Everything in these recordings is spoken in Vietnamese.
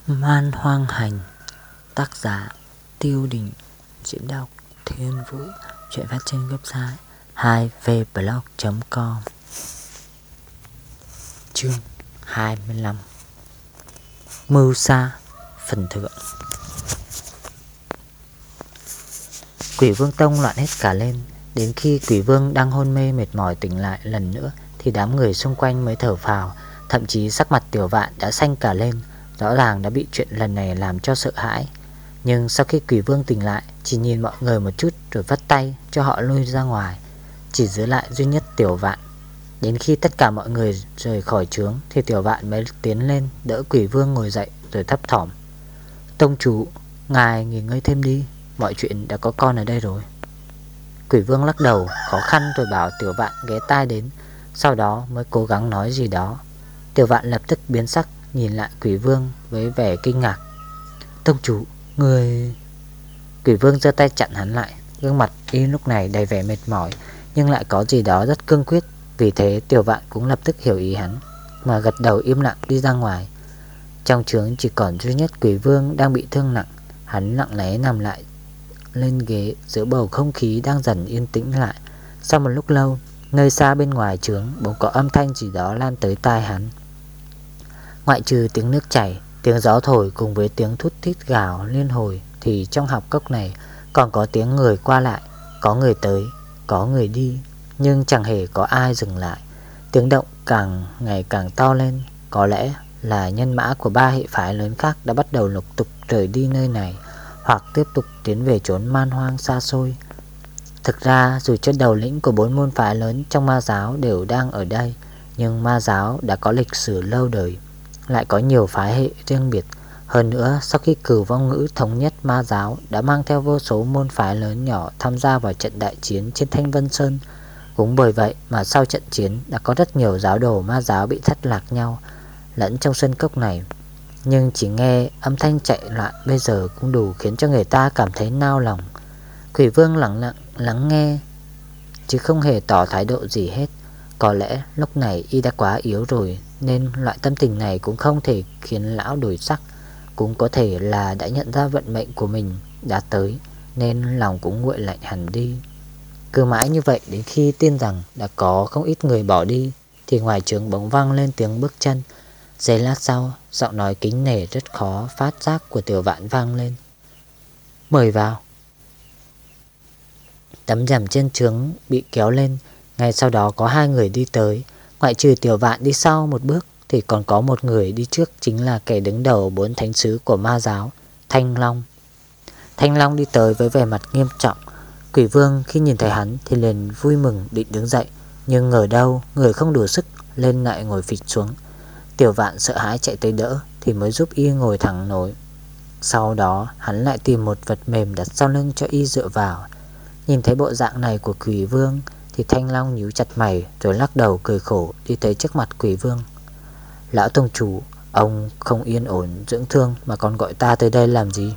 Man Hoang Hành. Tác giả Tiêu Đình. Diễn đọc Thiên Vũ. Chuyện phát trên website 2vblog.com. Chương 25. Mưu Sa phần thượng. Quỷ Vương Tông loạn hết cả lên. Đến khi Quỷ Vương đang hôn mê mệt mỏi tỉnh lại lần nữa thì đám người xung quanh mới thở phào. Thậm chí sắc mặt Tiểu Vạn đã xanh cả lên, rõ ràng đã bị chuyện lần này làm cho sợ hãi. Nhưng sau khi Quỷ Vương tỉnh lại, chỉ nhìn mọi người một chút rồi vắt tay cho họ lui ra ngoài, chỉ giữ lại duy nhất Tiểu Vạn. Đến khi tất cả mọi người rời khỏi trướng thì Tiểu Vạn mới tiến lên đỡ Quỷ Vương ngồi dậy rồi thấp thỏm: "Tông chủ, ngài nghỉ ngơi thêm đi, mọi chuyện đã có con ở đây rồi." Quỷ Vương lắc đầu khó khăn rồi bảo Tiểu Vạn ghé tai đến, sau đó mới cố gắng nói gì đó. Tiểu Vạn lập tức biến sắc, nhìn lại Quỷ Vương với vẻ kinh ngạc. "Tông chủ, người..." Quỷ Vương giơ tay chặn hắn lại. Gương mặt y lúc này đầy vẻ mệt mỏi, nhưng lại có gì đó rất cương quyết. Vì thế Tiểu Vạn cũng lập tức hiểu ý hắn, mà gật đầu im lặng đi ra ngoài. Trong trướng chỉ còn duy nhất Quỷ Vương đang bị thương nặng. Hắn lặng lẽ nằm lại lên ghế giữa bầu không khí đang dần yên tĩnh lại. Sau một lúc lâu, nơi xa bên ngoài trướng bỗng có âm thanh gì đó lan tới tai hắn. Ngoại trừ tiếng nước chảy, tiếng gió thổi cùng với tiếng thút thít gào liên hồi, thì trong hạp cốc này còn có tiếng người qua lại. Có người tới, có người đi, nhưng chẳng hề có ai dừng lại. Tiếng động càng ngày càng to lên. Có lẽ là nhân mã của ba hệ phái lớn khác đã bắt đầu lục tục rời đi nơi này, hoặc tiếp tục tiến về chốn man hoang xa xôi. Thực ra dù cho đầu lĩnh của 4 môn phái lớn trong ma giáo đều đang ở đây, nhưng ma giáo đã có lịch sử lâu đời, lại có nhiều phái hệ riêng biệt. Hơn nữa, sau khi Cửu Vong Ngữ thống nhất ma giáo, đã mang theo vô số môn phái lớn nhỏ tham gia vào trận đại chiến trên Thanh Vân Sơn. Cũng bởi vậy mà sau trận chiến đã có rất nhiều giáo đồ ma giáo bị thất lạc nhau lẫn trong sân cốc này. Nhưng chỉ nghe âm thanh chạy loạn bây giờ cũng đủ khiến cho người ta cảm thấy nao lòng. Quỷ Vương lặng lắng nghe, chứ không hề tỏ thái độ gì hết. Có lẽ lúc này y đã quá yếu rồi, nên loại tâm tình này cũng không thể khiến lão đổi sắc. Cũng có thể là đã nhận ra vận mệnh của mình đã tới, nên lòng cũng nguội lạnh hẳn đi. Cứ mãi như vậy đến khi tin rằng đã có không ít người bỏ đi, thì ngoài trướng bỗng vang lên tiếng bước chân. Giây lát sau, giọng nói kính nể rất khó phát giác của Tiểu Vạn vang lên: "Mời vào." Tấm rèm trên trướng bị kéo lên. Ngay sau đó có 2 người đi tới. Ngoại trừ Tiểu Vạn đi sau một bước thì còn có một người đi trước, chính là kẻ đứng đầu 4 thánh sứ của ma giáo, Thanh Long. Thanh Long đi tới với vẻ mặt nghiêm trọng. Quỷ Vương khi nhìn thấy hắn thì liền vui mừng định đứng dậy, nhưng ngờ đâu người không đủ sức lên lại ngồi phịch xuống. Tiểu Vạn sợ hãi chạy tới đỡ thì mới giúp y ngồi thẳng nổi. Sau đó hắn lại tìm một vật mềm đặt sau lưng cho y dựa vào. Nhìn thấy bộ dạng này của Quỷ Vương thì Thanh Long nhíu chặt mày rồi lắc đầu cười khổ đi tới trước mặt Quỷ Vương. "Lão tông chủ, ông không yên ổn dưỡng thương mà còn gọi ta tới đây làm gì?"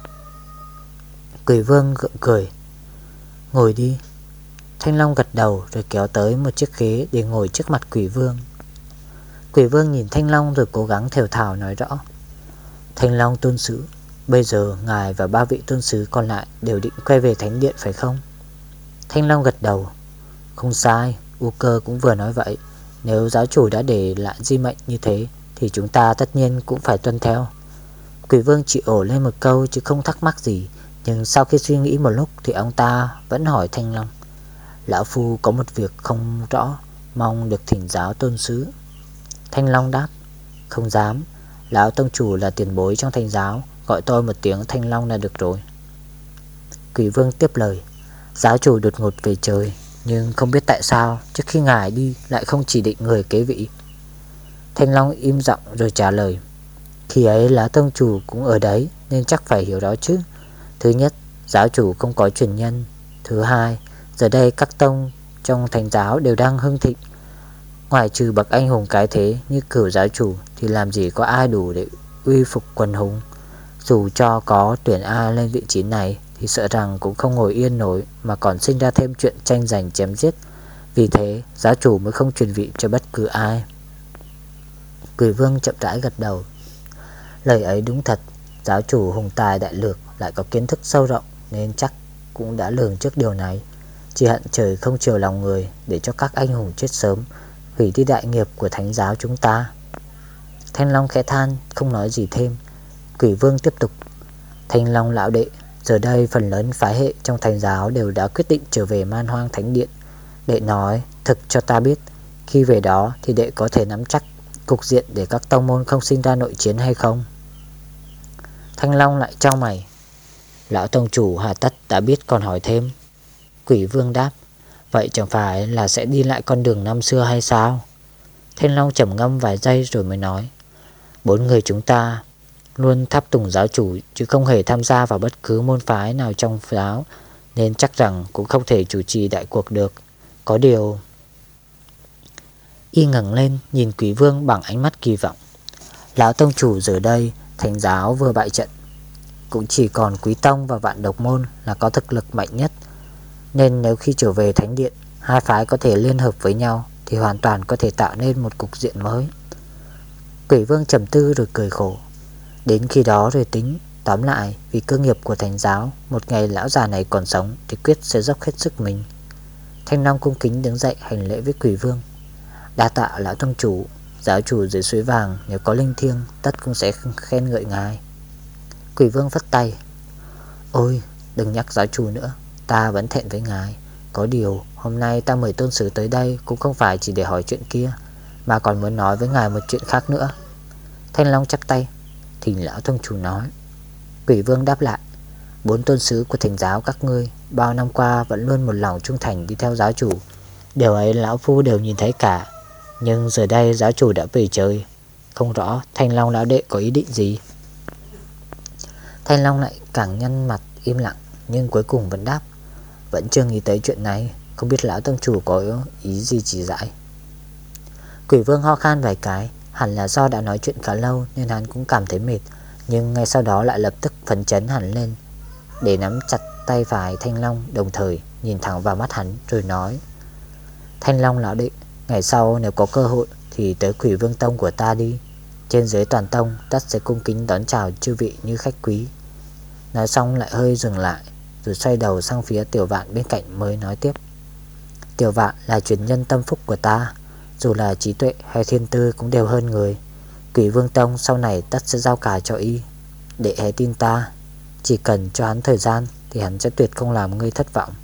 Quỷ Vương gượng cười: "Ngồi đi." Thanh Long gật đầu rồi kéo tới một chiếc ghế để ngồi trước mặt Quỷ Vương. Quỷ Vương nhìn Thanh Long rồi cố gắng thều thào nói rõ: "Thanh Long tôn sứ, bây giờ ngài và 3 vị tôn sứ còn lại đều định quay về thánh điện phải không?" Thanh Long gật đầu: "Không sai, U Cơ cũng vừa nói vậy. Nếu giáo chủ đã để lại di mệnh như thế thì chúng ta tất nhiên cũng phải tuân theo." Quỷ Vương chỉ ổ lên một câu chứ không thắc mắc gì. Nhưng sau khi suy nghĩ một lúc thì ông ta vẫn hỏi Thanh Long: "Lão phu có một việc không rõ, mong được thỉnh giáo tôn sứ." Thanh Long đáp: "Không dám, lão tông chủ là tiền bối trong Thanh giáo, gọi tôi một tiếng Thanh Long là được rồi." Quỷ Vương tiếp lời: "Giáo chủ đột ngột về trời, nhưng không biết tại sao trước khi ngài đi lại không chỉ định người kế vị." Thanh Long im giọng rồi trả lời: "Khi ấy lão tông chủ cũng ở đấy nên chắc phải hiểu đó chứ. Thứ nhất, giáo chủ không có truyền nhân. Thứ hai, giờ đây các tông trong Thánh giáo đều đang hưng thịnh. Ngoài trừ bậc anh hùng cái thế như Cửu giáo chủ thì làm gì có ai đủ để uy phục quần hùng. Dù cho có tuyển ai lên vị trí này thì sợ rằng cũng không ngồi yên nổi, mà còn sinh ra thêm chuyện tranh giành chém giết. Vì thế giáo chủ mới không truyền vị cho bất cứ ai." Quỷ Vương chậm rãi gật đầu: Lời ấy đúng thật, giáo chủ hùng tài đại lược lại có kiến thức sâu rộng, nên chắc cũng đã lường trước điều này. Chỉ hận trời không chiều lòng người, để cho các anh hùng chết sớm, hủy đi đại nghiệp của thánh giáo chúng ta. Thanh Long khẽ than, không nói gì thêm. Quỷ Vương tiếp tục: Thanh Long lão đệ, giờ đây phần lớn phái hệ trong thánh giáo đều đã quyết định trở về Man Hoang Thánh Điện. Đệ nói thực cho ta biết, khi về đó thì đệ có thể nắm chắc cục diện để các tông môn không sinh ra nội chiến hay không? Thanh Long lại chau mày. Lão tông chủ hà tất đã biết còn hỏi thêm. Quỷ Vương đáp: Vậy chẳng phải là sẽ đi lại con đường năm xưa hay sao? Thanh Long trầm ngâm vài giây rồi mới nói: 4 người chúng ta luôn tháp tùng giáo chủ, chứ không hề tham gia vào bất cứ môn phái nào trong giáo, nên chắc rằng cũng không thể chủ trì đại cuộc được. Có điều... Y ngẩng lên nhìn Quỷ Vương bằng ánh mắt kỳ vọng. Lão tông chủ giờ đây thánh giáo vừa bại trận, cũng chỉ còn Quý Tông và Vạn Độc Môn là có thực lực mạnh nhất, nên nếu khi trở về thánh điện, hai phái có thể liên hợp với nhau thì hoàn toàn có thể tạo nên một cục diện mới. Quỷ Vương trầm tư rồi cười khổ. Đến khi đó rồi tính. Tóm lại, vì cơ nghiệp của thánh giáo, một ngày lão già này còn sống thì quyết sẽ dốc hết sức mình. Thanh Long cung kính đứng dậy hành lễ với Quỷ Vương. Đa tạ lão tông chủ, giáo chủ dưới suối vàng nếu có linh thiêng tất cũng sẽ khen ngợi ngài. Quỷ Vương phất tay. Ôi, đừng nhắc giáo chủ nữa, ta vẫn thẹn với ngài. Có điều hôm nay ta mời tôn sứ tới đây cũng không phải chỉ để hỏi chuyện kia, mà còn muốn nói với ngài một chuyện khác nữa. Thanh Long chắp tay. Thỉnh lão tông chủ nói. Quỷ Vương đáp lại: 4 tôn sứ của thánh giáo các ngươi bao năm qua vẫn luôn một lòng trung thành đi theo giáo chủ. Điều ấy lão phu đều nhìn thấy cả. Nhưng giờ đây giáo chủ đã về trời, không rõ Thanh Long lão đệ có ý định gì. Thanh Long lại càng nhăn mặt im lặng, nhưng cuối cùng vẫn đáp: Vẫn chưa nghĩ tới chuyện này, không biết lão tông chủ có ý gì chỉ dạy. Quỷ Vương ho khan vài cái. Hẳn là do đã nói chuyện khá lâu nên hắn cũng cảm thấy mệt, nhưng ngay sau đó lại lập tức phấn chấn hẳn lên, để nắm chặt tay phải Thanh Long, đồng thời nhìn thẳng vào mắt hắn rồi nói: Thanh Long lão đệ, ngày sau nếu có cơ hội thì tới Quỷ Vương Tông của ta đi. Trên dưới toàn tông tất sẽ cung kính đón chào chư vị như khách quý. Nói xong lại hơi dừng lại, rồi xoay đầu sang phía Tiểu Vạn bên cạnh mới nói tiếp: Tiểu Vạn là truyền nhân tâm phúc của ta, dù là trí tuệ hay thiên tư cũng đều hơn người. Quỷ Vương Tông sau này tất sẽ giao cả cho y. Đệ hãy tin ta, chỉ cần cho hắn thời gian thì hắn sẽ tuyệt không làm ngươi thất vọng.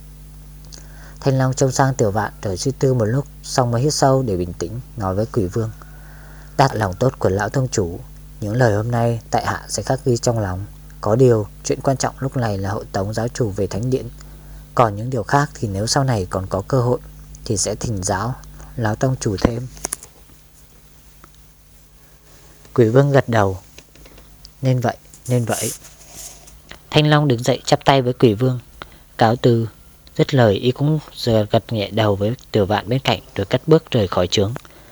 Thanh Long trông sang Tiểu Vạn rồi suy tư một lúc, xong mới hít sâu để bình tĩnh, nói với Quỷ Vương: Đạt lòng tốt của lão tông chủ, những lời hôm nay tại hạ sẽ khắc ghi trong lòng. Có điều chuyện quan trọng lúc này là hộ tống giáo chủ về thánh điện, còn những điều khác thì nếu sau này còn có cơ hội thì sẽ thỉnh giáo lão tông chủ thêm. Quỷ Vương gật đầu. Nên vậy. Thanh Long đứng dậy chắp tay với Quỷ Vương, cáo từ. Dứt lời y cũng giờ gật nhẹ đầu với Tiểu Vạn bên cạnh, rồi cất bước rời khỏi trướng.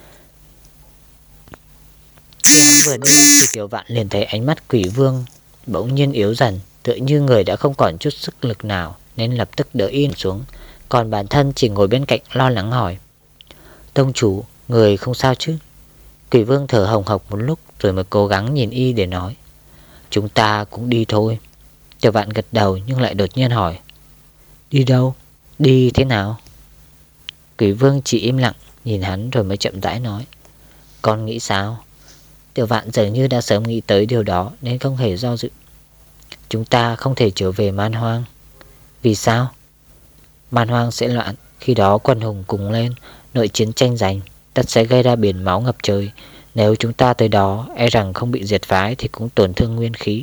Khi hắn vừa đi thì Tiểu Vạn liền thấy ánh mắt Quỷ Vương bỗng nhiên yếu dần, tựa như người đã không còn chút sức lực nào, nên lập tức đỡ yên xuống. Còn bản thân chỉ ngồi bên cạnh lo lắng hỏi: Tông chủ, người không sao chứ? Quỷ Vương thở hồng hộc một lúc rồi mới cố gắng nhìn y để nói: Chúng ta cũng đi thôi. Tiểu Vạn gật đầu nhưng lại đột nhiên hỏi: Đi đâu? Đi thế nào? Quỷ Vương chỉ im lặng nhìn hắn rồi mới chậm rãi nói: Con nghĩ sao? Tiểu Vạn dường như đã sớm nghĩ tới điều đó nên không hề do dự: Chúng ta không thể trở về Man Hoang. Vì sao? Man Hoang sẽ loạn, khi đó quần hùng cùng lên, nội chiến tranh giành, tất sẽ gây ra biển máu ngập trời. Nếu chúng ta tới đó, e rằng không bị diệt phái thì cũng tổn thương nguyên khí.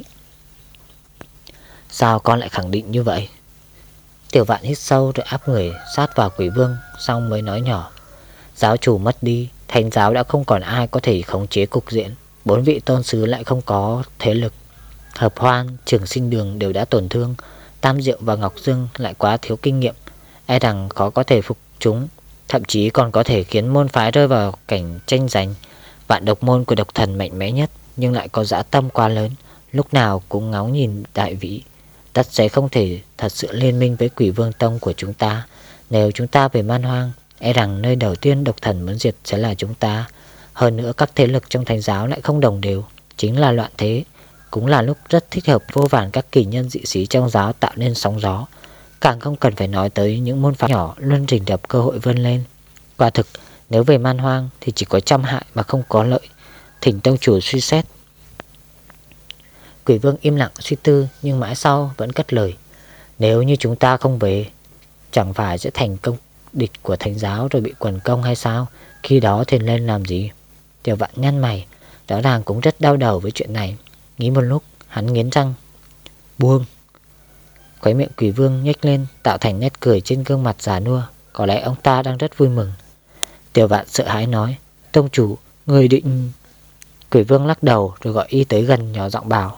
Sao con lại khẳng định như vậy? Tiểu Vạn hít sâu rồi áp người sát vào Quỷ Vương, xong mới nói nhỏ: Giáo chủ mất đi, thánh giáo đã không còn ai có thể khống chế cục diện. 4 vị tôn sứ lại không có thế lực. Hợp Hoan, Trường Sinh Đường đều đã tổn thương. Tam Diệu và Ngọc Dương lại quá thiếu kinh nghiệm, e rằng khó có thể phục chúng, thậm chí còn có thể khiến môn phái rơi vào cảnh tranh giành. Vạn Độc Môn của độc thần mạnh mẽ nhất, nhưng lại có dã tâm quá lớn, lúc nào cũng ngóng nhìn đại vĩ, tất sẽ không thể thật sự liên minh với Quỷ Vương Tông của chúng ta. Nếu chúng ta về Man Hoang, e rằng nơi đầu tiên độc thần muốn diệt sẽ là chúng ta. Hơn nữa các thế lực trong thánh giáo lại không đồng đều, chính là loạn thế, cũng là lúc rất thích hợp vô vàn các kỳ nhân dị sĩ trong giáo tạo nên sóng gió. Càng không cần phải nói tới những môn phái nhỏ luôn rình rập cơ hội vươn lên. Quả thực, nếu về Man Hoang thì chỉ có trăm hại mà không có lợi. Thỉnh tông chủ suy xét. Quỷ vương im lặng suy tư, nhưng mãi sau vẫn cất lời. Nếu như chúng ta không về, chẳng phải sẽ thành công địch của thánh giáo rồi bị quần công hay sao? Khi đó thì lên làm gì? Tiểu Vạn nhăn mày, rõ ràng cũng rất đau đầu với chuyện này. Nghĩ một lúc, hắn nghiến răng. Buông. Khóe miệng quỷ vương nhếch lên, tạo thành nét cười trên gương mặt già nua. Có lẽ ông ta đang rất vui mừng. Tiểu Vạn sợ hãi nói. Tông chủ, người định... Quỷ vương lắc đầu rồi gọi y tới gần, nhỏ giọng bảo.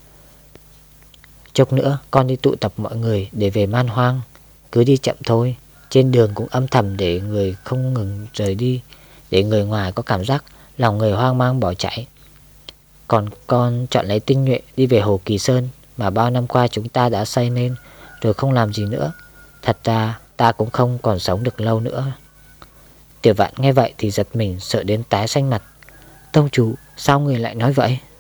Chốc nữa con đi tụ tập mọi người để về Man Hoang. Cứ đi chậm thôi, trên đường cũng âm thầm để người không ngừng rời đi, để người ngoài có cảm giác lòng người hoang mang bỏ chạy. Còn con chọn lấy tinh nhuệ đi về Hồ Kỳ Sơn mà bao năm qua chúng ta đã xây nên, rồi không làm gì nữa. Thật ra ta cũng không còn sống được lâu nữa. Tiểu Vạn nghe vậy thì giật mình, sợ đến tái xanh mặt. Tông chủ, sao người lại nói vậy?